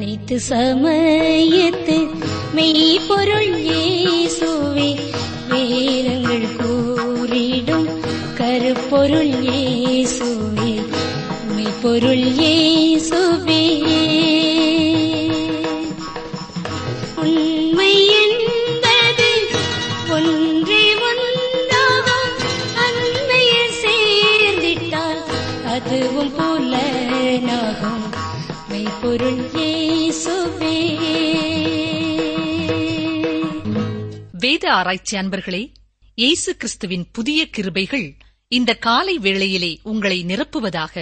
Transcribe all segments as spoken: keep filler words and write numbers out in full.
அனைத்து சமயத்து மெய்ப்பொருள் இயேசுவே, வேதங்கள் கூறிடும் கருப்பொருள் இயேசுவே, மெய்ப்பொருள் இயேசுவே. உண்மை என்பது ஒன்றே ஒன்றாகும், அன்மையில் சேர்ந்திட்டால் அதுவும் புலனாகும், மெய்ப்பொருள் இயேசுவே. வேத ஆராய்ச்சி அன்பர்களே, இயேசு கிறிஸ்துவின் புதிய கிருபைகள் இந்த காலை வேளையிலே உங்களை நிரப்புவதாக.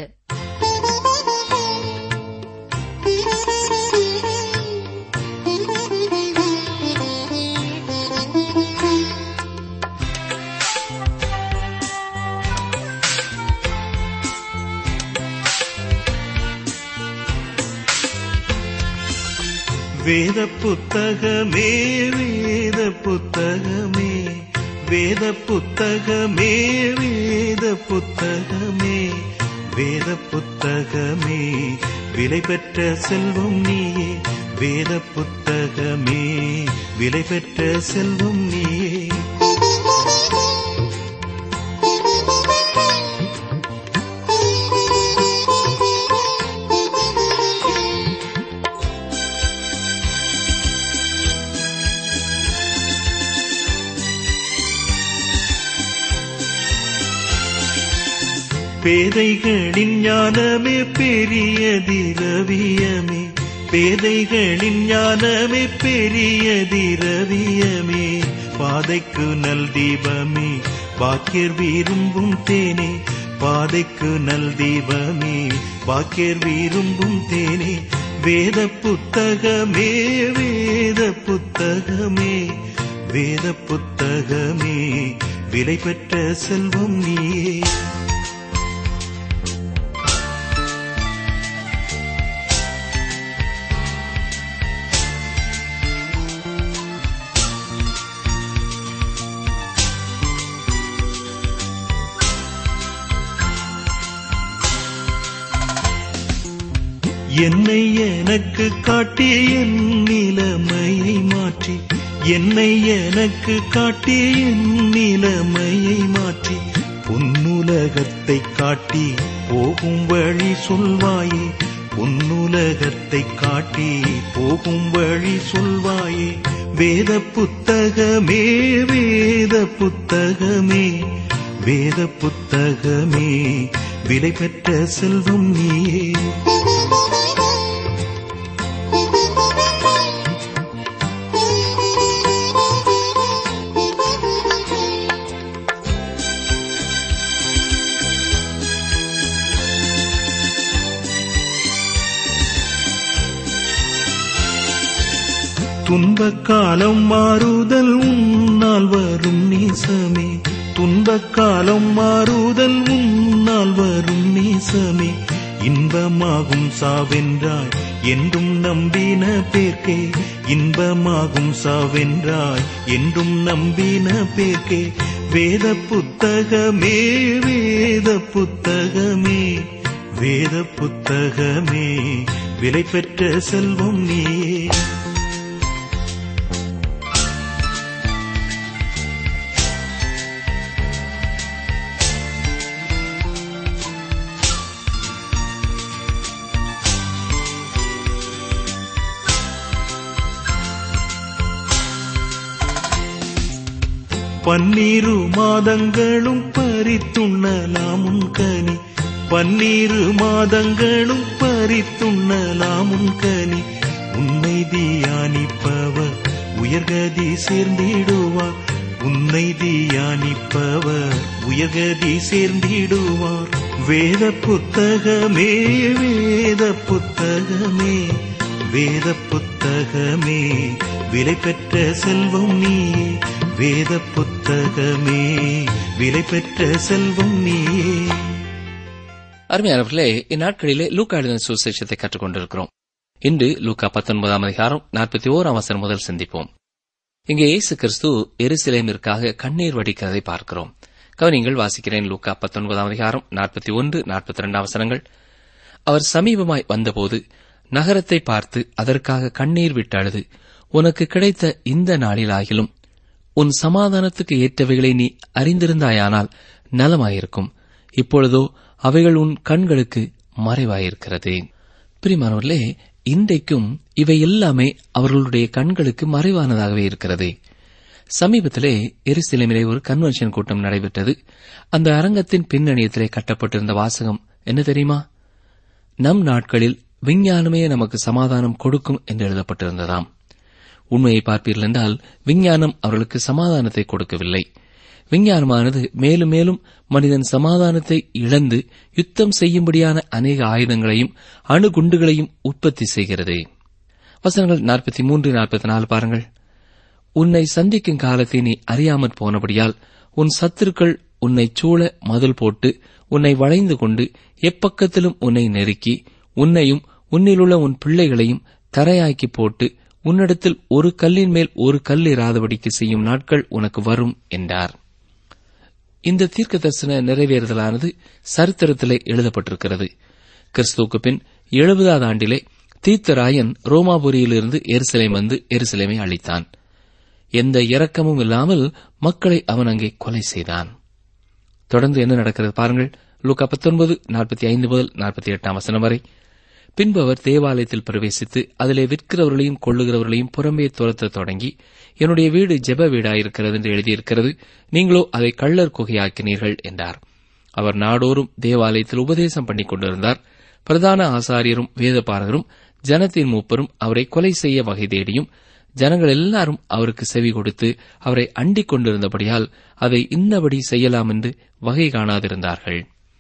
வேத புத்தகமே, வேத புத்தகமே, வேத புத்தகமே, வேத புத்தகமே, வேத புத்தகமே, விலை பெற்ற செல்வம் நீயே, வேத புத்தகமே, விலை பெற்ற செல்வம் நீயே. பேதைகளின் ஞானமே பெரிய திரவியமே, பேதைகளின் ஞானமே பெரிய திரவியமே, பாதைக்கு நல் தீபமே, பாக்கியர் விரும்பும் தேனே, பாதைக்கு நல் தீபமே, பாக்கியர் விரும்பும் தேனே. வேத புத்தகமே, வேத புத்தகமே, வேத புத்தகமே, விலை பெற்ற செல்வம் நீயே. என்னை எனக்கு காட்டி என் நிலைமையை மாற்றி, என்னை எனக்கு காட்டி என் நிலைமையை மாற்றி, பொன்னுலகத்தை காட்டி போகும் வழி சொல்வாயே, பொன்னுலகத்தை காட்டி போகும் வழி சொல்வாயே. வேத புத்தகமே, வேத புத்தகமே, வேத புத்தகமே, விலை பெற்ற செல்வம் நீயே. துன்பக் காலம் மாறுதல் உன்னால் வரும் நேசமே, துன்பக் காலம் மாறுதல் உன்னால் வரும் நேசமே, இன்பமாகும் சாவென்றாய் என்றும் நம்பின பேர்க்கே, இன்பமாகும் சாவென்றாய் என்றும் நம்பின பேர்க்கே. வேத புத்தகமே, வேத புத்தகமே, வேத புத்தகமே, விலை பெற்ற செல்வம் நீயே. பன்னீரு மாதங்களும் பறித்துண்ணலாமுன் கனி, பன்னீரு மாதங்களும் பறித்துண்ணலாமுன் கனி, உன்னை தியானிப்பவர் உயர்கதி சேர்ந்திடுவார், உன்னை தியானிப்பவர் உயர்கதி சேர்ந்திடுவார். வேத புத்தகமே, வேத புத்தகமே, வேத புத்தகமே, விலை பெற்ற செல்வம் நீயே, வேத புத்தகமே, விலை பெற்ற செல்வம் நீயே. அருமையானவர்களே, இந்நாட்களிலே லூக்கா எழுதின சுவிசேஷத்தை கற்றுக் கொண்டிருக்கிறோம். இன்று லூக்கா பத்தொன்பதாம் அதிகாரம் நாற்பத்தி ஓராம் வசனம் முதல் சிந்திப்போம். இங்கே இயேசு கிறிஸ்து எருசலேமிற்காக கண்ணீர் வடிக்கிறதை பார்க்கிறோம். கவனிங்கள், வாசிக்கிறேன். லூக்கா பத்தொன்பதாம் அதிகாரம் நாற்பத்தி ஒன்று நாற்பத்தி இரண்டாம் வசனங்கள். அவர் சமீபமாய் வந்தபோது நகரத்தை பார்த்து அதற்காக கண்ணீர் விட்டு அழுது, உனக்கு கிடைத்த இந்த நாளிலாகிலும் உன் சமாதானத்துக்கு ஏற்றவைகளை நீ அறிந்திருந்தாயானால் நலமாயிருக்கும். இப்பொழுதோ அவைகள் உன் கண்களுக்கு மறைவாயிருக்கிறது. பிரியமானவர்களே, இன்றைக்கும் இவை எல்லாமே அவர்களுடைய கண்களுக்கு மறைவானதாகவே இருக்கிறது. சமீபத்திலே எருசலேமிலே ஒரு கன்வென்ஷன் கூட்டம் நடைபெற்றது. அந்த அரங்கத்தின் பின்னணியத்திலே கட்டப்பட்டிருந்த வாசகம் என்ன தெரியுமா? நம் நாட்களில் விஞ்ஞானமே நமக்கு சமாதானம் கொடுக்கும் என்று எழுதப்பட்டிருந்ததாம். உண்மையை பார்ப்பீர்கள் என்றால் விஞ்ஞானம் அவர்களுக்கு சமாதானத்தை கொடுக்கவில்லை. விஞ்ஞானமானது மேலும் மேலும் மனிதன் சமாதானத்தை இழந்து யுத்தம் செய்யும்படியான அநேக ஆயுதங்களையும் அணுகுண்டுகளையும் உற்பத்தி செய்கிறது. வசனங்கள் நாற்பத்தி மூன்று நாற்பத்தி நாலு பாருங்கள். உன்னை சந்திக்கும் காலத்தை நீ அறியாமற் போனபடியால் உன் சத்துருக்கள் உன்னை சூழ மதில் போட்டு உன்னை வளைந்து கொண்டு எப்பக்கத்திலும் உன்னை நெருக்கி உன்னையும் உன்னிலுள்ள உன் பிள்ளைகளையும் தரையாக்கி போட்டு உன்னிடத்தில் ஒரு கல்லின் மேல் ஒரு கல் இராதபடிக்கு செய்யும் நாட்கள் உனக்கு வரும் என்றார். இந்த தீர்க்க தரிசன நிறைவேறுதலானது சரித்திரத்திலே எழுதப்பட்டிருக்கிறது. கிறிஸ்துவுக்கு பின் எழுபதாவது ஆண்டிலே தீர்த்தராயன் ரோமாபுரியிலிருந்து எருசலேம் வந்து எருசலேமை அழித்தான். எந்த இரக்கமும் இல்லாமல் மக்களை அவன் அங்கே கொலை செய்தான். தொடர்ந்து என்ன நடக்கிறது பாருங்கள். லூக்கா பத்தொன்பது நாற்பத்தி ஐந்து முதல் நாற்பத்தி எட்டாம் வசனம் வரை. பின்பு அவர் தேவாலயத்தில் பிரவேசித்து அதிலே விற்கிறவர்களையும் கொள்ளுகிறவர்களையும் புறம்பே துரத்த தொடங்கி, என்னுடைய வீடு ஜெப வீடாயிருக்கிறது என்று எழுதியிருக்கிறது, நீங்களோ அதை கள்ளர் குகையாக்கினீர்கள் என்றார். அவர் நாடோறும் தேவாலயத்தில் உபதேசம் பண்ணிக் கொண்டிருந்தார். பிரதான ஆசாரியரும் வேதபாரகரும் ஜனத்தின் மூப்பரும் அவரை கொலை செய்ய வகை தேடியும் ஜனங்கள் எல்லாரும் அவருக்கு செவி கொடுத்து அவரை அண்டிக் கொண்டிருந்தபடியால் அதை இன்னபடி செய்யலாம் என்று வகை காணாதிருந்தார்கள்.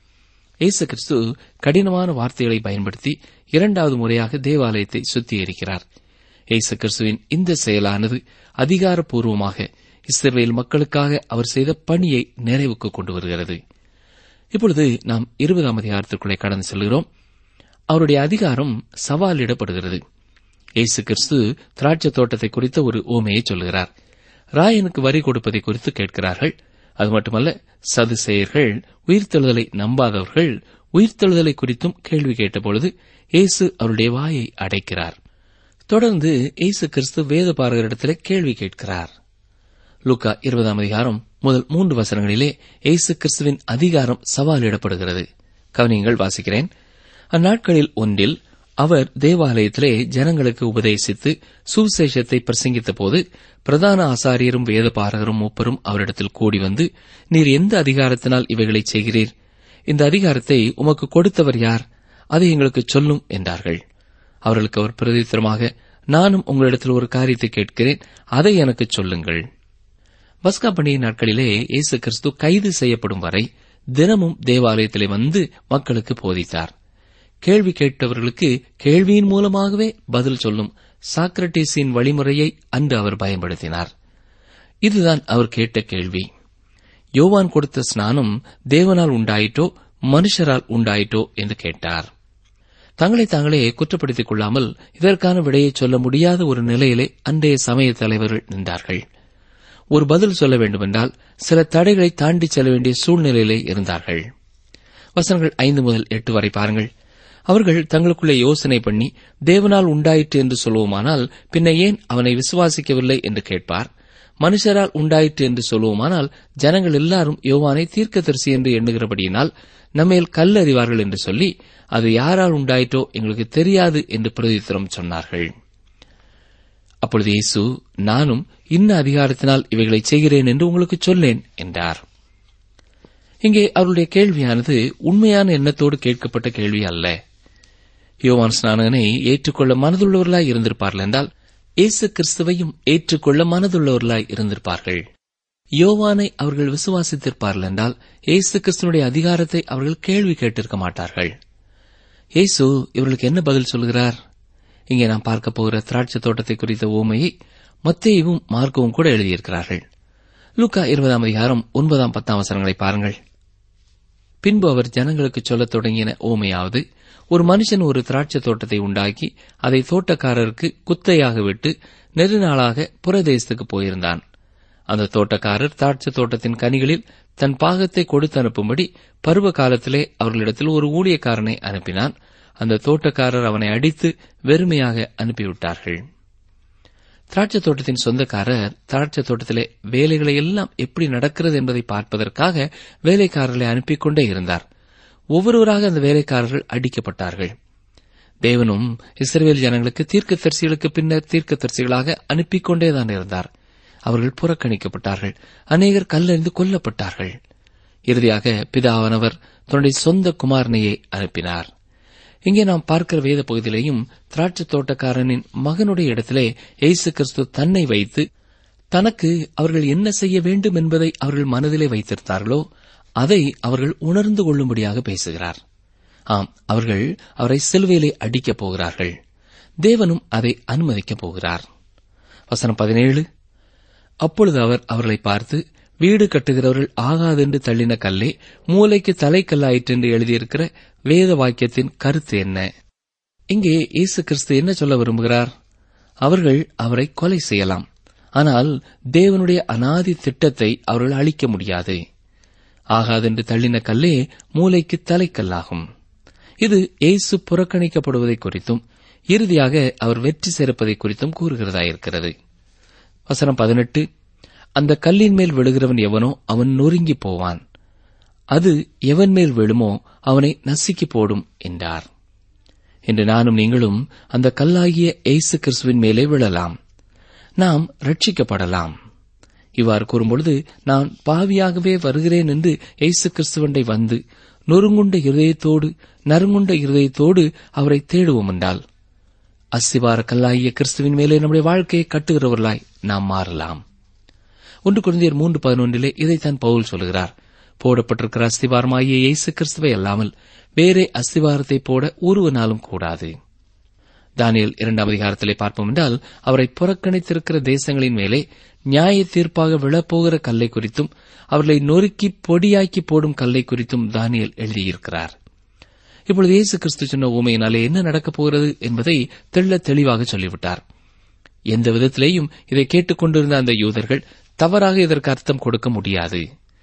இயேசு கிறிஸ்து கடினமான வார்த்தைகளை பயன்படுத்தி இரண்டாவது முறையாக தேவாலயத்தை சுத்திகரிக்கிறார். இயேசு கிறிஸ்துவின் இந்த செயலானது அதிகாரப்பூர்வமாக இஸ்ரவேல் மக்களுக்காக அவர் செய்த பணியை நிறைவுக்கு கொண்டு வருகிறது. இப்பொழுது நாம் இருபதாம் அதிகாரத்திற்குள்ளே கடந்து செல்கிறோம். அவருடைய அதிகாரம் சவாலிடப்படுகிறது. இயேசு கிறிஸ்து திராட்சை தோட்டத்தை குறித்த ஒரு ஓமையை சொல்கிறார். ராயனுக்கு வரி கொடுப்பதை குறித்து கேட்கிறார்கள். அது மட்டுமல்ல, சதுசேயர்கள், உயிர்த்தெழுதலை நம்பாதவர்கள் உயிர்த்தெழுதலை குறித்தும் கேள்வி கேட்டபொழுது இயேசு அவருடைய வாயை அடைக்கிறார். தொடர்ந்து இயேசு கிறிஸ்து வேதபாரகரிடத்திலே கேள்வி கேட்கிறார். லூக்கா இருபதாம் அதிகாரம் முதல் மூன்று வசனங்களிலே இயேசு கிறிஸ்துவின் அதிகாரம் சவாலிடப்படுகிறது. கவனியங்கள், வாசிக்கிறேன். அந்நாட்களில் ஒன்றில் அவர் தேவாலயத்திலே ஜனங்களுக்கு உபதேசித்து சுவிசேஷத்தை பிரசங்கித்த போது பிரதான ஆசாரியரும் வேதபாரகரும் மூப்பரும் அவரிடத்தில் கூடி வந்து, நீர் எந்த அதிகாரத்தினால் இவைகளை செய்கிறீர்? இந்த அதிகாரத்தை உமக்கு கொடுத்தவர் யார்? அதை எங்களுக்கு சொல்லும் என்றார்கள். அவர்களுக்கு அவர் பிரதித்திரமாக, நானும் உங்களிடத்தில் ஒரு காரியத்தை கேட்கிறேன், அதை எனக்கு சொல்லுங்கள். பஸ்கா பண்டிகை நாட்களிலே இயேசு கிறிஸ்து கைது செய்யப்படும் வரை தினமும் தேவாலயத்திலே வந்து மக்களுக்கு போதித்தார். கேள்வி கேட்டவர்களுக்கு கேள்வியின் மூலமாகவே பதில் சொல்லும் சாக்ரட்டிஸின் வழிமுறையை அன்று அவர் பயன்படுத்தினார். இதுதான் அவர் கேட்ட கேள்வி. யோவான் கொடுத்த ஸ்நானம் தேவனால் உண்டாயிட்டோ மனுஷரால் உண்டாயிட்டோ என்று கேட்டார். தங்களை தாங்களே குற்றப்படுத்திக் கொள்ளாமல் இதற்கான விடையை சொல்ல முடியாத ஒரு நிலையிலே அன்றைய சமய தலைவர்கள் நின்றார்கள். ஒரு பதில் சொல்ல வேண்டுமென்றால் சில தடைகளை தாண்டி செல்ல வேண்டிய சூழ்நிலையிலே இருந்தார்கள். வசனங்கள் ஐந்து முதல் எட்டு வரை பாருங்கள். அவர்கள் தங்களுக்குள்ளே யோசனை பண்ணி, தேவனால் உண்டாயிற்று என்று சொல்லுவோமானால் பின்ன ஏன் அவனை விசுவாசிக்கவில்லை என்று கேட்பார். மனுஷரால் உண்டாயிற்று என்று சொல்லுவோமானால் ஜனங்கள் எல்லாரும் யோவானை தீர்க்கதரிசி என்று எண்ணுகிறபடியினால் நம்மேல் கல்லறிவார்கள் என்று சொல்லி, அது யாரால் உண்டாயிற்றோ எங்களுக்கு தெரியாது என்று பிரதித்திரம் சொன்னார்கள். அப்பொழுது இயேசு, நானும் இன்ன அதிகாரத்தினால் இவைகளை செய்கிறேன் என்று உங்களுக்கு சொல்லேன் என்றார். இங்கே அவருடைய கேள்வியானது உண்மையான எண்ணத்தோடு கேட்கப்பட்ட கேள்வி அல்ல. யோவான் ஸ்நானகனை ஏற்றுக்கொள்ள மனதுள்ளவர்களாய் இருந்திருப்பார்கள் என்றால் இயேசு கிறிஸ்துவையும் ஏற்றுக்கொள்ள மனதுள்ளவர்களாய் இருந்திருப்பார்கள். யோவானை அவர்கள் விசுவாசித்திருப்பார்கள் என்றால் இயேசு கிறிஸ்துவனுடைய அதிகாரத்தை அவர்கள் கேள்வி கேட்டிருக்க மாட்டார்கள். இயேசு இவர்களுக்கு என்ன பதில் சொல்கிறார்? இங்கே நாம் பார்க்க போகிற திராட்சை தோட்டத்தை குறித்த ஓமையை மத்தேயுவும் மார்க்கவும் கூட எழுதியிருக்கிறார்கள். லூக்கா இருபதாம் அதிகாரம் ஒன்பதாம் பத்தாம் வசனங்களை பாருங்கள். பின்பு அவர் ஜனங்களுக்கு சொல்லத் தொடங்கின ஓமையாவது, ஒரு மனுஷன் ஒரு திராட்சை தோட்டத்தை உண்டாக்கி அதை தோட்டக்காரருக்கு குத்தையாக விட்டு நெடுநாளாக புறதேசத்துக்கு போயிருந்தான். அந்த தோட்டக்காரர் திராட்சை தோட்டத்தின் கனிகளில் தன் பாகத்தை கொடுத்து அனுப்பும்படி பருவ காலத்திலே அவர்களிடத்தில் ஒரு ஊழியக்காரனை அனுப்பினான். அந்த தோட்டக்காரர் அவனை அடித்து வெறுமையாக அனுப்பிவிட்டார்கள். திராட்சை தோட்டத்தின் சொந்தக்காரர் திராட்சை தோட்டத்திலே வேலைகளை எல்லாம் எப்படி நடக்கிறது என்பதை பார்ப்பதற்காக வேலைக்காரர்களை அனுப்பிக் கொண்டே இருந்தார். ஒவ்வொருவராக அந்த வேலைக்காரர்கள் அடிக்கப்பட்டார்கள். தேவனும் இஸ்ரவேல் ஜனங்களுக்கு தீர்க்கதரிசிகளுக்கு பின்னர் தீர்க்கதரிசிகளாக அனுப்பிக் கொண்டேதான் இருந்தார். அவர்கள் புறக்கணிக்கப்பட்டார்கள். அநேகர் கல்லெறிந்து கொல்லப்பட்டார்கள். இறுதியாக பிதாவானவர் தன்னுடைய சொந்த குமாரனையே அனுப்பினார். இங்கே நாம் பார்க்கிற வேத பகுதியிலேயும் திராட்சை தோட்டக்காரனின் மகனுடைய இடத்திலே இயேசு கிறிஸ்து தன்னை வைத்து தனக்கு அவர்கள் என்ன செய்ய வேண்டும் என்பதை அவர்கள் மனதிலே வைத்திருந்தார்களோ அதை அவர்கள் உணர்ந்து கொள்ளும்படியாக பேசுகிறார். ஆம், அவர்கள் அவரை சிலுவையிலே அடிக்கப் போகிறார்கள். தேவனும் அதை அனுமதிக்கப் போகிறார். வசனம் பதினேழு. அப்பொழுது அவர் அவர்களை பார்த்து, வீடு கட்டுகிறவர்கள் ஆகாதென்று தள்ளின கல்லே மூலைக்கு தலைக்கல்லாயிற்று என்று எழுதியிருக்கிற வேத வாக்கியத்தின் கருத்து என்ன? இங்கே இயேசு கிறிஸ்து என்ன சொல்ல விரும்புகிறார்? அவர்கள் அவரை கொலை செய்யலாம், ஆனால் தேவனுடைய அநாதி திட்டத்தை அவர்கள் அழிக்க முடியாது. ஆகாதென்று தள்ளின கல்லே மூலைக்கு தலைக்கல்லாகும். இது இயேசு புறக்கணிக்கப்படுவதை குறித்தும் இறுதியாக அவர் வெற்றி சேர்ப்பதை குறித்தும் கூறுகிறதாயிருக்கிறது. வசனம் பதினெட்டு. அந்த கல்லின் மேல் விழுகிறவன் எவனோ அவன் நொறுங்கி போவான், அது எவன் மேல் விழுமோ அவனை நசுக்கி போடும் என்றார். என்று நானும் நீங்களும் அந்த கல்லாகிய இயேசு கிறிஸ்துவின் மேலே விழலாம், நாம் ரட்சிக்கப்படலாம். இவ்வாறு கூறும்பொழுது நான் பாவியாகவே வருகிறேன் என்று இயேசு கிறிஸ்துவண்டை வந்து நொறுங்குண்ட இருதயத்தோடு நறுங்குண்ட இருதயத்தோடு அவரை தேடுவோம் என்றால் அஸ்திவார கல்லாகிய கிறிஸ்துவின் மேலே நம்முடைய வாழ்க்கையை கட்டுகிறவர்களாய் நாம் மாறலாம். ஒன்று கொரிந்தியர் மூன்று பதினொன்றிலே இதைத்தான் பவுல் சொல்கிறார். போடப்பட்டிருக்கிற அஸ்திவாரமாகிய இயேசு கிறிஸ்துவை அல்லாமல் வேறே அஸ்திவாரத்தை போட ஒருவனாலும் கூடாது. தானியேல் இரண்டாம் அதிகாரத்திலே பார்ப்போம் என்றால் அவரை புறக்கணித்திருக்கிற தேசங்களின் மேலே நியாய தீர்ப்பாக விழப்போகிற கல்லை குறித்தும் அவர்களை நொறுக்கி பொடியாக்கி போடும் கல்லை குறித்தும் தானியேல் எழுதியிருக்கிறார். இப்பொழுது இயேசு கிறிஸ்து சொன்ன ஊமையினாலே என்ன நடக்கப் போகிறது என்பதை தெள்ள தெளிவாக சொல்லிவிட்டார். எந்த விதத்திலேயும் இதை கேட்டுக் கொண்டிருந்த அந்த யூதர்கள் தவறாக இதற்கு அர்த்தம் கொடுக்க முடியாது.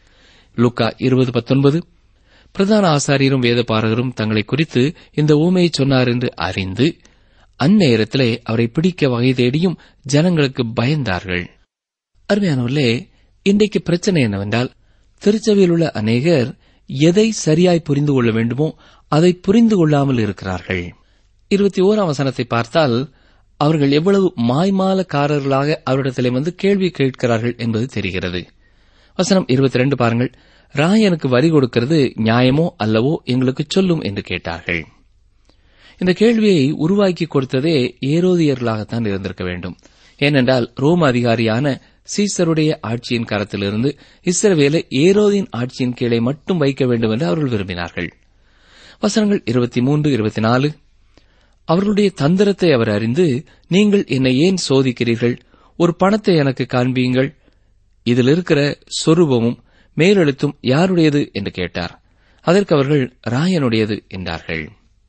லூக்கா இருபது பத்தொன்பது. பிரதான ஆசாரியரும் வேத பாரகரும் தங்களை குறித்து இந்த ஊமையை சொன்னார் என்று அறிந்து அந்நேரத்திலே அவரை பிடிக்க வகை தேடியும் ஜனங்களுக்கு பயந்தார்கள். அருமையானவர்களே, இன்றைக்கு பிரச்சனை என்னவென்றால் திருச்சபையில் உள்ள அநேகர் எதை சரியாய் புரிந்து கொள்ள வேண்டுமோ அதை புரிந்து கொள்ளாமல் இருக்கிறார்கள். இருபத்தி ஓராம் வசனத்தை பார்த்தால் அவர்கள் எவ்வளவு மாய்மாலக்காரர்களாக அவரிடத்திலே வந்து கேள்வி கேட்கிறார்கள் என்பது தெரிகிறது. வசனம் இருபத்தி ரெண்டு பாருங்கள். ராயனுக்கு வரி கொடுக்கிறது நியாயமோ அல்லவோ எங்களுக்கு சொல்லும் என்று கேட்டார்கள். இந்த கேள்வியை உருவாக்கி கொடுத்ததே ஏரோதியர்களாகத்தான் இருந்திருக்க வேண்டும். ஏனென்றால் ரோம அதிகாரியான சீசருடைய ஆட்சியின் கரத்திலிருந்து இஸ்ரவேலை ஏரோதின் ஆட்சியின் கீழே மட்டும் வைக்க வேண்டும் என்று அவர்கள் விரும்பினார்கள். வசனங்கள் இருபத்தி மூன்று இருபத்தி நாலு. அவர்களுடைய தந்திரத்தை அவர் அறிந்து, நீங்கள் என்னை ஏன் சோதிக்கிறீர்கள்? ஒரு பணத்தை எனக்கு காண்பியுங்கள், இதில் இருக்கிற சொரூபமும் மேலெழுத்தும் யாருடையது என்று கேட்டார். அதற்கு அவர்கள் ராயனுடையது என்றார்கள்.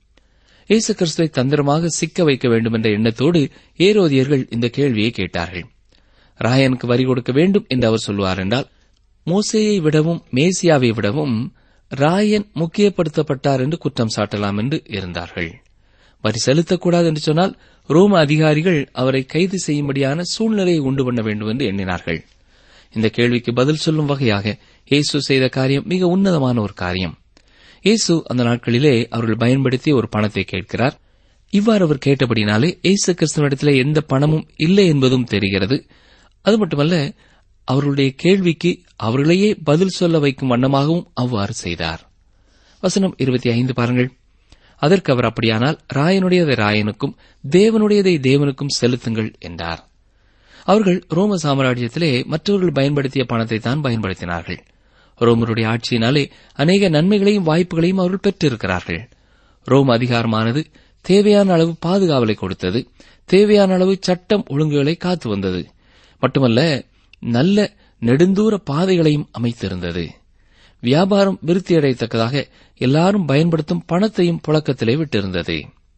இயேசு கிறிஸ்துவை தந்திரமாக சிக்க வைக்க வேண்டும் என்ற எண்ணத்தோடு ஏரோதியர்கள் இந்த கேள்வியை கேட்டார்கள். ராயனுக்கு வரி கொடுக்க வேண்டும் என்று அவர் சொல்வார் என்றால் மோசேயை விடவும் மேசியாவை விடவும் ராயன் முக்கியப்படுத்தப்பட்டார் என்று குற்றம் சாட்டலாம் என்று இருந்தார்கள். வரி செலுத்தக்கூடாது என்று சொன்னால் ரோம அதிகாரிகள் அவரை கைது செய்யும்படியான சூழ்நிலையை உண்டு பண்ண வேண்டும் என்று எண்ணினார்கள். இந்த கேள்விக்கு பதில் சொல்லும் வகையாக இயேசு செய்த காரியம் மிக உன்னதமான ஒரு காரியம். இயேசு அந்த நாட்களிலே அவர்கள் பயன்படுத்தி ஒரு பணத்தை கேட்கிறார். இவ்வாறு அவர் கேட்டபடினாலே இயேசு கிறிஸ்துவிடத்திலே எந்த பணமும் இல்லை என்பதும் தெரிகிறது. அது மட்டுமல்ல, அவர்களுடைய கேள்விக்கு அவர்களையே பதில் சொல்ல வைக்கும் வண்ணமாகவும் அவ்வாறு செய்தார். வசனம் இருபத்தி ஐந்து பாருங்கள். அதற்கு அவர், அப்படியானால் ராயனுடையதை ராயனுக்கும் தேவனுடையதை தேவனுக்கும் செலுத்துங்கள் என்றார். அவர்கள் ரோம சாம்ராஜ்யத்திலே மற்றவர்கள் பயன்படுத்திய பணத்தை தான் பயன்படுத்தினார்கள். ரோமருடைய ஆட்சியினாலே அநேக நன்மைகளையும் வாய்ப்புகளையும் அவர்கள் பெற்றிருக்கிறார்கள். ரோம அதிகாரமானது தேவையான அளவு பாதுகாவலை கொடுத்தது, தேவையான அளவு சட்டம் ஒழுங்குகளை காத்து வந்தது. மட்டுமல்ல, நல்ல நெடுந்தூர பாதைகளையும் அமைத்திருந்தது. வியாபாரம் விருத்தியடையத்தக்கதாக எல்லாரும் பயன்படுத்தும் பணத்தையும் புழக்கத்திலே விட்டிருந்தது.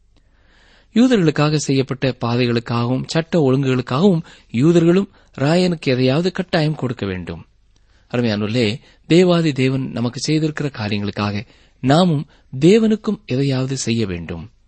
யூதர்களுக்காக செய்யப்பட்ட பாதைகளுக்காகவும் சட்ட ஒழுங்குகளுக்காகவும் யூதர்களும் ராயனுக்கு எதையாவது கட்டாயம் கொடுக்க வேண்டும். அருமையானவர்களே, தேவாதி தேவன் நமக்கு செய்திருக்கிற காரியங்களுக்காக நாமும் தேவனுக்கும் எதையாவது செய்ய வேண்டும்.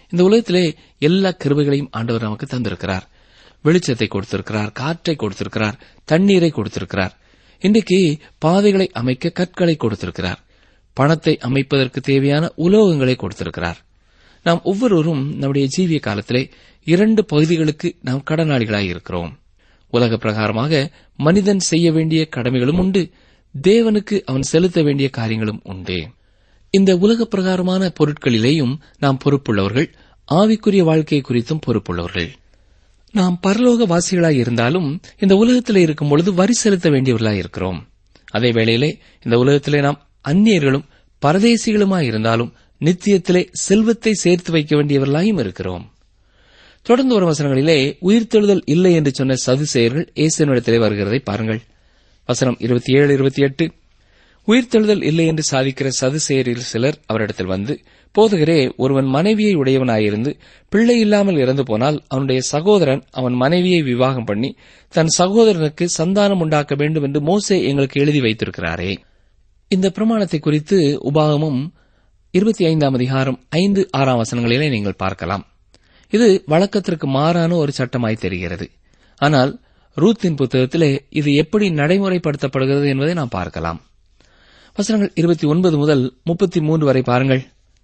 இந்த உலகத்திலே எல்லா கிருபைகளையும் ஆண்டவர் நமக்கு தந்திருக்கிறார். வெளிச்சத்தை கொடுத்திருக்கிறார், காற்றை கொடுத்திருக்கிறார், தண்ணீரை கொடுத்திருக்கிறார். இன்றைக்கு பாதைகளை அமைக்க கற்களை கொடுத்திருக்கிறார். பணத்தை அமைப்பதற்கு தேவையான உலோகங்களை கொடுத்திருக்கிறார். நாம் ஒவ்வொருவரும் நம்முடைய ஜீவிய காலத்திலே இரண்டு பகுதிகளுக்கு நாம் கடனாளிகளாய் இருக்கிறோம். உலக பிரகாரமாக மனிதன் செய்ய வேண்டிய கடமைகளும் உண்டு, தேவனுக்கு அவன் செலுத்த வேண்டிய காரியங்களும் உண்டு. இந்த உலக பிரகாரமான பொருட்களிலேயும் நாம் பொறுப்புள்ளவர்கள், ஆவிக்குரிய வாழ்க்கை குறித்தும் பொறுப்புள்ளவர்கள். நாம் பரலோக வாசிகளாய் இருந்தாலும் இந்த உலகத்திலே இருக்கும் பொழுது வரி செலுத்த வேண்டியவர்களாய் இருக்கிறோம். அதே வேளையிலே இந்த உலகத்திலே நாம் அந்நியர்களும் பரதேசிகளுமாய் இருந்தாலும் நித்தியத்திலே செல்வத்தை சேர்த்து வைக்க வேண்டியவர்களாயும் இருக்கிறோம். தொடர்ந்து வரும் வசனங்களிலே உயிர்த்தெழுதல் இல்லை என்று சொன்ன சதுசேயர்கள் இயேசுவினிடத்திலே வருகிறதை பாருங்கள். வசனம் இருபத்தி ஏழு இருபத்தி எட்டு. உயிர்த்தெழுதல் இல்லை என்று சாதிக்கிற சதுசேயரில் சிலர் அவரிடத்தில் வந்து, போதகரே, ஒருவன் மனைவியை உடையவனாயிருந்து பிள்ளை இல்லாமல் இறந்து போனால் அவனுடைய சகோதரன் அவன் மனைவியை விவாகம் பண்ணி தன் சகோதரனுக்கு சந்தானம் உண்டாக்க வேண்டும் என்று மோசே எங்களுக்கு எழுதி வைத்திருக்கிறாரே. இந்த பிரமாணத்தை குறித்து உபாகமம் இருபத்தி ஐந்தாம் அதிகாரம் ஐந்து ஆறாம் வசனங்களிலே நீங்கள் பார்க்கலாம். இது வழக்கத்திற்கு மாறான ஒரு சட்டமாய் தெரிகிறது. ஆனால் ரூத்தின் புத்தகத்திலே இது எப்படி நடைமுறைப்படுத்தப்படுகிறது என்பதை நாம் பார்க்கலாம். வசனங்கள் இருபத்தி ஒன்பது முதல் முப்பத்தி மூன்று வரை பாருங்கள்.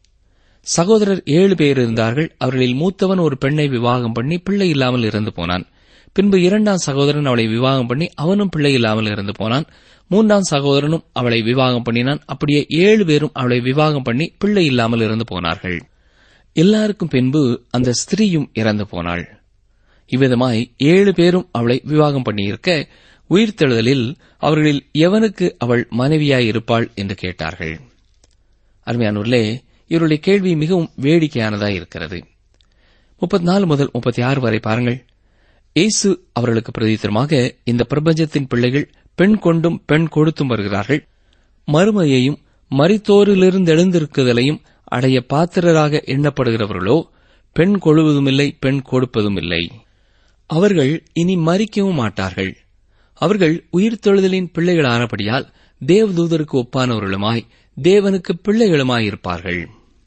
சகோதரர் ஏழு பேர் இருந்தார்கள். அவர்களில் மூத்தவன் ஒரு பெண்ணை விவாகம் பண்ணி பிள்ளை இல்லாமல் இறந்து போனான். பின்பு இரண்டாம் சகோதரன் அவளை விவாகம் பண்ணி அவனும் பிள்ளை இல்லாமல் இறந்து போனான். மூன்றாம் சகோதரனும் அவளை விவாகம் பண்ணினான். அப்படியே ஏழு பேரும் அவளை விவாகம் பண்ணி பிள்ளை இல்லாமல் இறந்து போனார்கள். எல்லாருக்கும் பின்பு அந்த ஸ்திரீயும் இறந்து போனாள். இவ்விதமாய் ஏழு பேரும் அவளை விவாகம் பண்ணியிருக்க உயிர்த்தெழுதலில் அவர்களில் எவனுக்கு அவள் மனைவியாயிருப்பாள் என்று கேட்டார்கள். அருமையானோர்களே, இவருடைய கேள்வி மிகவும் வேடிக்கையானதாய் இருக்கிறது. முப்பத்தி நாலு முதல் முப்பத்தி ஆறு வரை பாருங்கள். இயேசு அவர்களுக்கு பிரதித்திரமாக, இந்த பிரபஞ்சத்தின் பிள்ளைகள் பெண் கொண்டும் பெண் கொடுத்தும் வருகிறார்கள். மறுமையையும் மரித்தோரிலிருந்து எழுந்திருக்குதலையும் அடைய பாத்திரராக எண்ணப்படுகிறவர்களோ பெண் கொழுவதுமில்லை, பெண் கொடுப்பதும் இல்லை. அவர்கள் இனி மரிக்கவும் மாட்டார்கள். அவர்கள் உயிர்த்தெழுதலின் பிள்ளைகளானபடியால் தேவதூதருக்கு ஒப்பானவர்களுமாய் தேவனுக்கு பிள்ளைகளுமாயிருப்பார்கள்.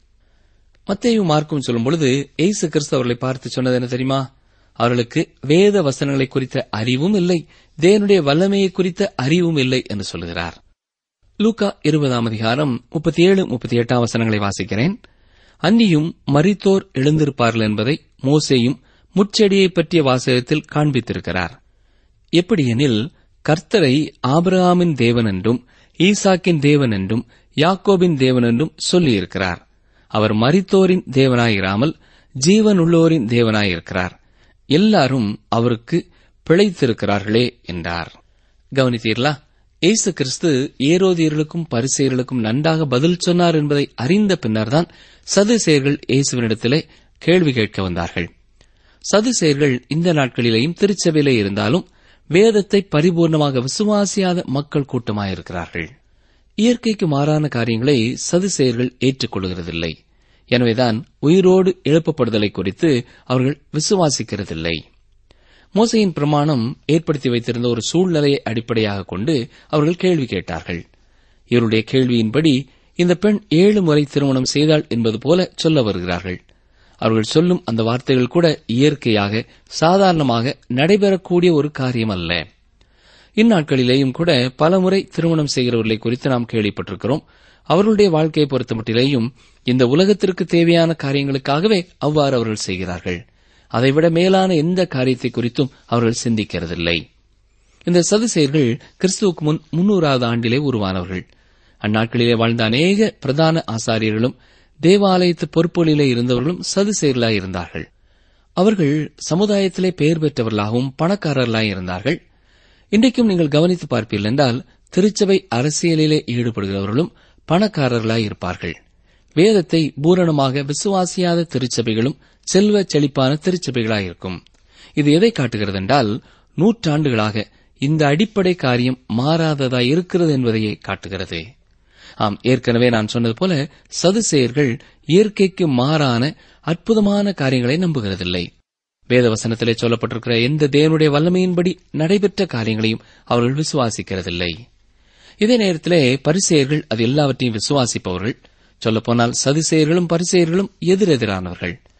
மத்தேயு மார்க்கும் சொல்லும் பொழுது இயேசு கிறிஸ்து அவர்களை பார்த்து சொன்னது என்ன தெரியுமா? அவர்களுக்கு வேத வசனங்களை குறித்த அறிவும் இல்லை, தேவனுடைய வல்லமையை குறித்த அறிவும் இல்லை என்று சொல்கிறார். லூக்கா இருபதாம் அதிகாரம் முப்பத்தி ஏழு முப்பத்தி எட்டாம் வசனங்களை வாசிக்கிறேன். அன்னியும் மரித்தோர் எழுந்திருப்பார்கள் என்பதை மோசேயும் முட்செடியை பற்றிய வாசகத்தில் காண்பித்திருக்கிறார். எப்படியெனில், கர்த்தரை ஆபிரகாமின் தேவன் என்றும் ஈசாக்கின் தேவன் என்றும் யாக்கோபின் தேவன் என்றும் சொல்லியிருக்கிறார். அவர் மரித்தோரின் தேவனாயிராமல் ஜீவனுள்ளோரின் தேவனாயிருக்கிறார். எல்லாரும் அவருக்கு பிழைத்திருக்கிறார்களே என்றார். கவனித்தீர்களா? இயேசு கிறிஸ்து ஏரோதியர்களுக்கும் பரிசேயர்களுக்கும் நன்றாக பதில் சொன்னார் என்பதை அறிந்த பின்னர்தான் சதுசேயர்கள் இயேசுவினிடத்திலே கேள்வி கேட்க வந்தார்கள். சதுசேயர்கள் இந்த நாட்களிலேயும் திருச்சபையிலே இருந்தாலும் வேதத்தை பரிபூர்ணமாக விசுவாசியாத மக்கள் கூட்டமாயிருக்கிறார்கள். இயற்கைக்கு மாறான காரியங்களை சதுசேயர்கள் ஏற்றுக்கொள்கிறதில்லை. எனவேதான் உயிரோடு எழுப்பப்படுதலை குறித்து அவர்கள் விசுவாசிக்கிறதில்லை. மோசையின் பிரமாணம் ஏற்படுத்தி வைத்திருந்த ஒரு சூழ்நிலையை அடிப்படையாக கொண்டு அவர்கள் கேள்வி கேட்டார்கள். இவருடைய கேள்வியின்படி இந்த பெண் ஏழு முறை திருமணம் செய்தாள் என்பது போல சொல்ல வருகிறார்கள். அவர்கள் சொல்லும் அந்த வார்த்தைகள் கூட இயற்கையாக சாதாரணமாக நடைபெறக்கூடிய ஒரு காரியம் அல்ல. இந்நாட்களிலேயும் கூட பலமுறை திருமணம் செய்கிறவர்களை குறித்து நாம் கேள்விப்பட்டிருக்கிறோம். அவர்களுடைய வாழ்க்கையை பொறுத்தமட்டிலேயும் இந்த உலகத்திற்கு தேவையான காரியங்களுக்காகவே அவ்வாறு அவர்கள் செய்கிறார்கள். அதைவிட மேலான எந்த காரியத்தை குறித்தும் அவர்கள் சிந்திக்கிறதில்லை. இந்த சதுசேயர்கள் கிறிஸ்துவுக்கு முன் முன்னூறாவது ஆண்டிலே உருவானவர்கள். அந்நாட்களிலே வாழ்ந்த அநேக பிரதான ஆசாரியர்களும் தேவாலயத்து பொறுப்புகளிலே இருந்தவர்களும் சதுசேயர்களாய் இருந்தார்கள். அவர்கள் சமுதாயத்திலே பெயர் பெற்றவர்களாகவும் பணக்காரர்களாய் இருந்தார்கள். இன்றைக்கும் நீங்கள் கவனித்து பார்ப்பீர்கள் என்றால் திருச்சபை அரசியலிலே ஈடுபடுகிறவர்களும் பணக்காரர்களாய் இருப்பார்கள். வேதத்தை பூரணமாக விசுவாசியாத திருச்சபைகளும் செல்வ செழிப்பான திருச்சபைகளாயிருக்கும். இது எதை காட்டுகிறது என்றால், நூற்றாண்டுகளாக இந்த அடிப்படை காரியம் மாறாததாய் இருக்கிறது என்பதையே காட்டுகிறது. ஆம், ஏற்கனவே நான் சொன்னது போல சதுசேயர்கள் இயற்கைக்கு மாறான அற்புதமான காரியங்களை நம்புகிறதில்லை. வேதவசனத்திலே சொல்லப்பட்டிருக்கிற எந்த தேவனுடைய வல்லமையின்படி நடைபெற்ற காரியங்களையும் அவர்கள் விசுவாசிக்கிறதில்லை. இதே நேரத்திலே பரிசேயர்கள் அது எல்லாவற்றையும் விசுவாசிப்பவர்கள். சொல்லப்போனால் சதுசேயர்களும் பரிசேயர்களும் எதிரெதிரானவர்கள்.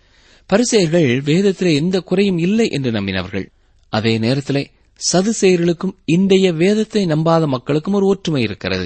பரிசேயர்கள் வேதத்திலே எந்த குறையும் இல்லை என்று நம்பினவர்கள். அதே நேரத்திலே சதுசேயர்களுக்கும் இன்றைய வேதத்தை நம்பாத மக்களுக்கும் ஒரு ஒற்றுமை இருக்கிறது.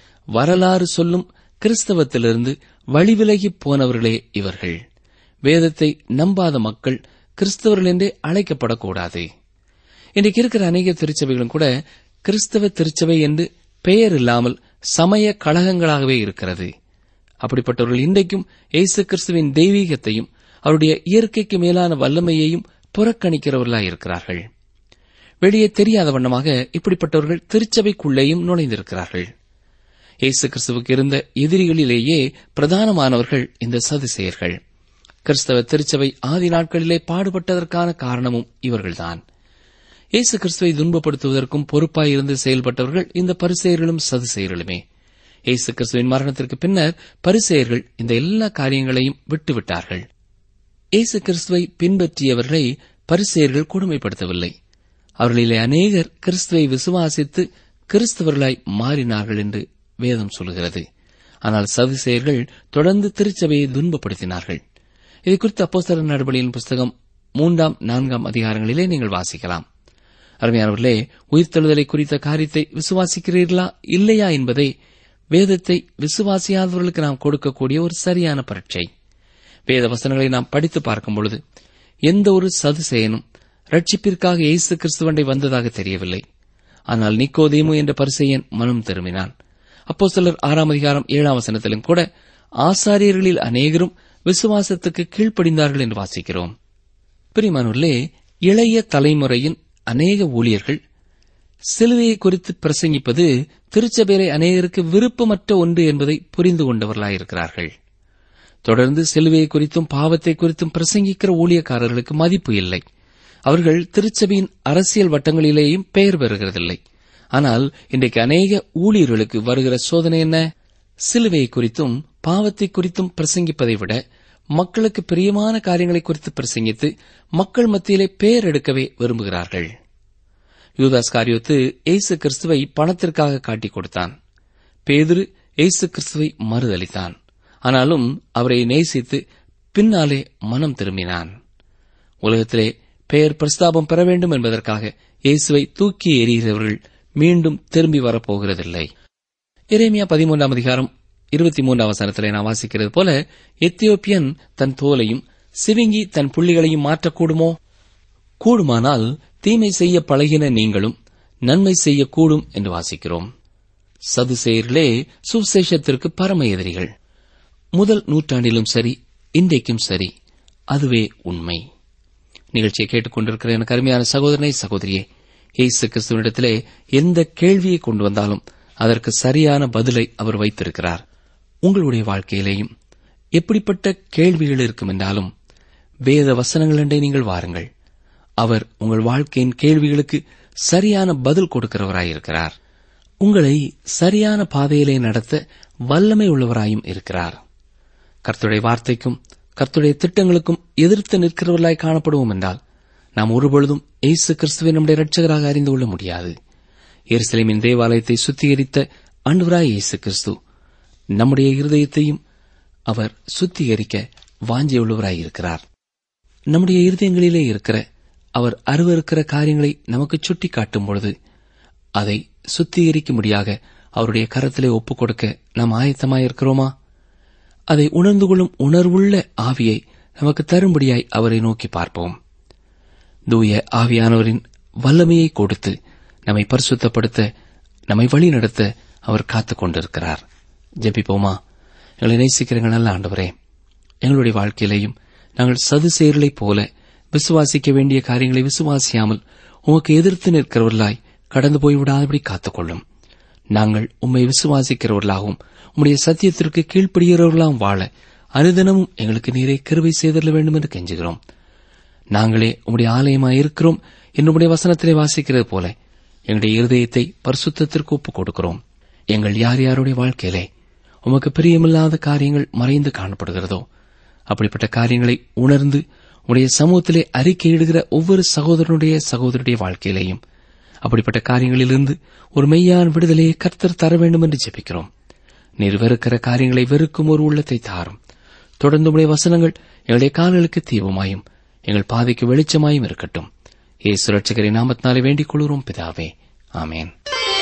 வரலாறு சொல்லும் கிறிஸ்தவத்திலிருந்து வழிவிலகி போனவர்களே இவர்கள். வேதத்தை நம்பாத மக்கள் கிறிஸ்தவர்கள் என்றே அழைக்கப்படக்கூடாது. இன்றைக்கு இருக்கிற அநேக திருச்சபைகளும் கூட கிறிஸ்தவ திருச்சபை என்று பெயர் இல்லாமல் சமய கழகங்களாகவே இருக்கிறது. அப்படிப்பட்டவர்கள் இன்றைக்கும் இயேசு கிறிஸ்துவின் தெய்வீகத்தையும் அவருடைய இயற்கைக்கு மேலான வல்லமையையும் புறக்கணிக்கிறவர்களாயிருக்கிறார்கள். வெளியே தெரியாத வண்ணமாக இப்படிப்பட்டவர்கள் திருச்சபைக்குள்ளேயும் நுழைந்திருக்கிறார்கள். இயேசு கிறிஸ்துவுக்கு இருந்த எதிரிகளிலேயே பிரதானமானவர்கள் இந்த சதுசேயர்கள். கிறிஸ்தவ திருச்சபை ஆதி நாட்களிலே பாடுபட்டதற்கான காரணமும் இவர்கள்தான். இயேசு கிறிஸ்துவை துன்பப்படுத்துவதற்கும் பொறுப்பாயிருந்து செயல்பட்டவர்கள் இந்த பரிசேயர்களும் சதுசேயர்களுமே. இயேசு கிறிஸ்துவின் மரணத்திற்கு பின்னர் பரிசேயர்கள் இந்த எல்லா காரியங்களையும் விட்டுவிட்டார்கள். இயேசு கிறிஸ்துவை பின்பற்றியவர்களை பரிசேயர்கள் கொடுமைப்படுத்தவில்லை. அவர்களிலே அநேகர் கிறிஸ்துவை விசுவாசித்து கிறிஸ்தவர்களாய் மாறினார்கள் என்று வேதம் சொல்கிறது. ஆனால் சதுசேயர்கள் தொடர்ந்து திருச்சபையை துன்பப்படுத்தினார்கள். இதை குறித்து அப்போஸ்தலர் நடபடியின் புஸ்தகம் மூன்றாம் நான்காம் அதிகாரங்களிலே நீங்கள் வாசிக்கலாம். அருமையானவர்களே, உயிர்த்தெழுதலை குறித்த காரியத்தை விசுவாசிக்கிறீர்களா இல்லையா என்பதை வேதத்தை விசுவாசியாதவர்களுக்கு நாம் கொடுக்கக்கூடிய ஒரு சரியான பரீட்சை. வேத வசனங்களை நாம் படித்து பார்க்கும் பொழுது எந்த ஒரு சதுசேயனும் ரட்சிப்பிற்காக இயேசு கிறிஸ்துவண்டை வந்ததாக தெரியவில்லை. ஆனால் நிக்கோதேமு என்ற பரிசேயன் மனம் திரும்பினான். அப்போஸ்தலர் ஆறாம் அதிகாரம் ஏழாம் வசனத்திலும் கூட ஆசாரியர்களில் அநேகரும் விசுவாசத்துக்கு கீழ்ப்படிந்தார்கள் என்று வாசிக்கிறோம். பிரியமானவர்களே, இளைய தலைமுறையின் அநேக ஊழியர்கள் சிலுவையை குறித்து பிரசங்கிப்பது திருச்சபையிலே அநேகருக்கு விருப்பமற்ற ஒன்று என்பதை புரிந்து கொண்டவர்களாயிருக்கிறார்கள். தொடர்ந்து சிலுவையை குறித்தும் பாவத்தை குறித்தும் பிரசங்கிக்கிற ஊழியக்காரர்களுக்கு மதிப்பு இல்லை. அவர்கள் திருச்சபையின் அரசியல் வட்டங்களிலேயும் பெயர் பெறுகிறதில்லை. ஆனால் இன்றைக்கு அநேக ஊழியர்களுக்கு வருகிற சோதனை என்ன? சிலுவையை குறித்தும் பாவத்தை குறித்தும் பிரசங்கிப்பதை விட மக்களுக்கு பிரியமான காரியங்களை குறித்து பிரசங்கித்து மக்கள் மத்தியிலே பெயர் எடுக்கவே விரும்புகிறார்கள். யூதாஸ் காரியோத்து இயேசு கிறிஸ்துவை பணத்திற்காக காட்டிக் கொடுத்தான். பேதுரு இயேசு கிறிஸ்துவை மறுதளித்தான். ஆனாலும் அவரை நேசித்து பின்னாலே மனம் திரும்பினான். உலகத்திலே பெயர் பிரஸ்தாபம் பெற வேண்டும் என்பதற்காக இயேசுவை தூக்கி எறிகிறவர்கள் மீண்டும் திரும்பி வரப்போகிறதில்லை. எரேமியா பதிமூன்றாம் அதிகாரம் இருபத்தி மூன்றாம் வசனத்திலே நாம் வாசிக்கிறது போல, எத்தியோப்பியன் தன் தோலையும் சிவிங்கி தன் புள்ளிகளையும் மாற்றக்கூடுமோ? கூடுமானால் தீமை செய்ய பழகின நீங்களும் நன்மை செய்யக்கூடும் என்று வாசிக்கிறோம். சதுசேயர்களே சுவிசேஷத்திற்கு பரம எதிரிகள். முதல் நூற்றாண்டிலும் சரி, இன்றைக்கும் சரி, அதுவே உண்மை. நிகழ்ச்சியை கேட்டுக் கொண்டிருக்கிற எனக்கு அருமையான சகோதரனை சகோதரியே, இயேசு கிறிஸ்துவனிடத்திலே எந்த கேள்வியை கொண்டு வந்தாலும் அதற்கு சரியான பதிலை அவர் வைத்திருக்கிறார். உங்களுடைய வாழ்க்கையிலேயும் எப்படிப்பட்ட கேள்விகள் இருக்கும் என்றாலும் வேத வசனங்கள் என்றே நீங்கள் வாருங்கள். அவர் உங்கள் வாழ்க்கையின் கேள்விகளுக்கு சரியான பதில் கொடுக்கிறவராயிருக்கிறார். உங்களை சரியான பாதையிலே நடத்த வல்லமை உள்ளவராயும் இருக்கிறார். கர்த்தருடைய வார்த்தைக்கும் கர்த்தருடைய திட்டங்களுக்கும் எதிர்த்து நிற்கிறவர்களாய் காணப்படுவோம் என்றால் நாம் ஒருபொழுதும் இயேசு கிறிஸ்துவை நம்முடைய இரட்சகராக அறிந்து கொள்ள முடியாது. எருசலேமின் தேவாலயத்தை சுத்திகரித்த ஆண்டவராய் இயேசு கிறிஸ்து நம்முடைய இருதயத்தையும் அவர் சுத்திகரிக்க வாஞ்சியுள்ளவராயிருக்கிறார். நம்முடைய இருதயங்களிலே இருக்கிற அவர் அருவருக்கிற காரியங்களை நமக்கு சுட்டி காட்டும் பொழுது அதை சுத்திகரிக்கும்படியாக அவருடைய கரத்திலே ஒப்புக் கொடுக்க நாம் ஆயத்தமாயிருக்கிறோமா? அதை உணர்ந்து கொள்ளும் உணர்வுள்ள ஆவியை நமக்கு தரும்படியாய் அவரை நோக்கி பார்ப்போம். தூய ஆவியானவரின் வல்லமையை கொடுத்து நம்மை பரிசுத்தப்படுத்த, நம்மை வழி நடத்த அவர் காத்துக் கொண்டிருக்கிறார். ஜெபிப்போமா? எங்களை நேசிக்கிறங்கள் நல்ல ஆண்டவரே, எங்களுடைய வாழ்க்கையிலேயும் நாங்கள் சதுசேயர்களைப் போல விசுவாசிக்க வேண்டிய காரியங்களை விசுவாசியாமல் உமக்கு எதிர்த்து நிற்கிறவர்களாய் கடந்து போய்விடாதபடி காத்துக்கொள்ளும். நாங்கள் உம்மை விசுவாசிக்கிறவர்களாகவும் உம்முடைய சத்தியத்திற்கு கீழ்ப்படுகிறவர்களாகவும் வாழ அனுதினமும் எங்களுக்கு நீரே கிருபை செய்தள்ள வேண்டும் என்று கெஞ்சுகிறோம். நாங்களே உம்முடைய ஆலயமாயிருக்கிறோம் என்னுடைய வசனத்திலே வாசிக்கிறது போல எங்களுடைய இருதயத்தை பரிசுத்தத்திற்கு ஒப்புக் கொடுக்கிறோம். எங்கள் யார் யாருடைய வாழ்க்கையிலே உமக்கு பிரியமில்லாத காரியங்கள் மறைந்து காணப்படுகிறதோ அப்படிப்பட்ட காரியங்களை உணர்ந்து உடைய சமூகத்திலே அறிக்கையிடுகிற ஒவ்வொரு சகோதரனுடைய சகோதரனுடைய வாழ்க்கையிலேயும் அப்படிப்பட்ட காரியங்களிலிருந்து ஒரு மெய்யான விடுதலையை கர்த்தர் தர வேண்டும் என்று ஜெபிக்கிறோம். நீர் வெறுக்கிற காரியங்களை வெறுக்கும் ஒரு உள்ளத்தை தாரும். தொடர்ந்து உடைய வசனங்கள் எங்களுடைய கால்களுக்கு தீபமாயும் எங்கள் பாதைக்கு வெளிச்சமாயும் இருக்கட்டும். இயேசு ரட்சகரின் நாமத்தினாலே வேண்டிக் கொள்கிறோம் பிதாவே, ஆமென்.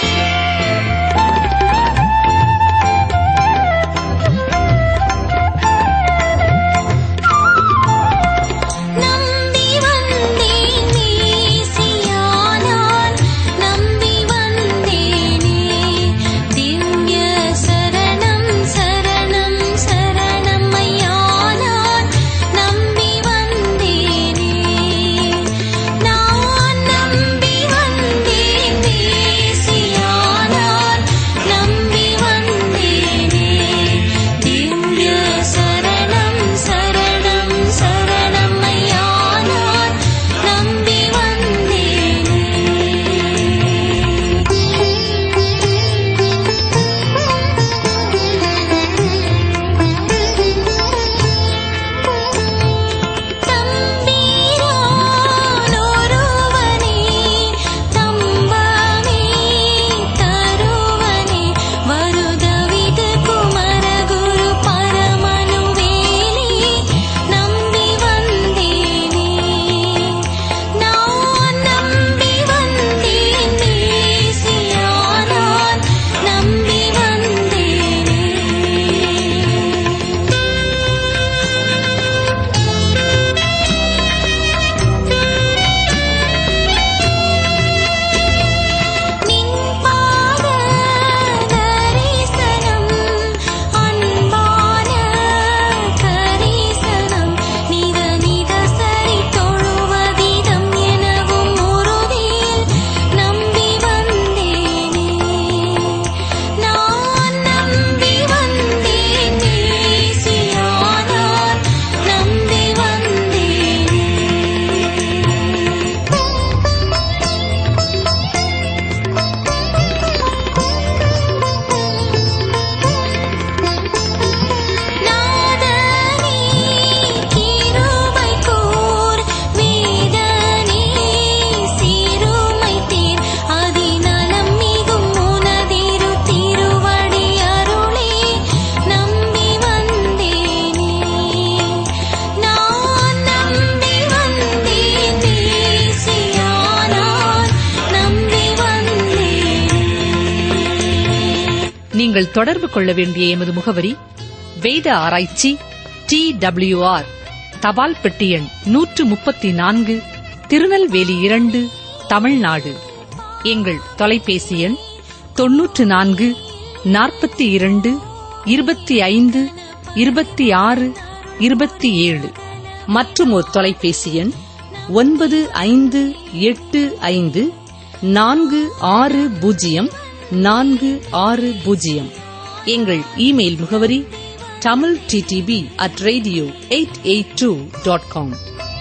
நீங்கள் தொடர்பு கொள்ள வேண்டிய எமது முகவரி வேத ஆராய்ச்சி டி டபிள்யூ ஆர் தபால் பெட்டி எண் நூற்று முப்பத்தி நான்கு திருநெல்வேலி இரண்டு தமிழ்நாடு. எங்கள் தொலைபேசி எண் தொன்னூற்று நான்கு நாற்பத்தி இரண்டு இருபத்தி ஐந்து இருபத்தி ஆறு இருபத்தி ஏழு மற்றும் ஒரு தொலைபேசி எண் ஒன்பது ஐந்து எட்டு ஐந்து நான்கு ஆறு பூஜ்ஜியம் நான்கு ஆறு பூஜ்ஜியம். எங்கள் இமெயில் முகவரி Tamil DTP at radio eight eight two dot com.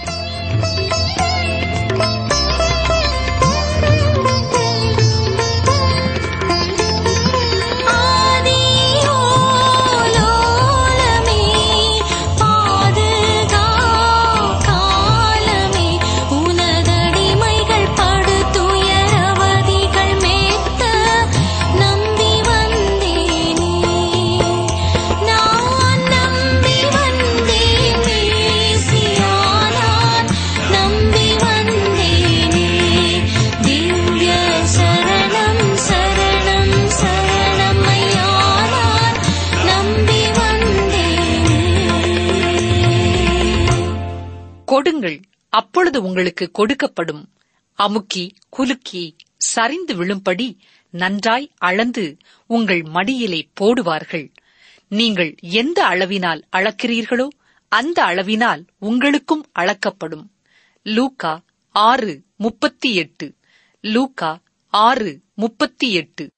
கொடுங்கள், அப்பொழுது உங்களுக்கு கொடுக்கப்படும். அமுக்கி குலுக்கி சரிந்து விழும்படி நன்றாய் அளந்து உங்கள் மடியிலே போடுவார்கள். நீங்கள் எந்த அளவினால் அளக்கிறீர்களோ அந்த அளவினால் உங்களுக்கும் அளக்கப்படும். லூக்கா ஆறு முப்பத்தி எட்டு. லூக்கா ஆறு முப்பத்தி எட்டு.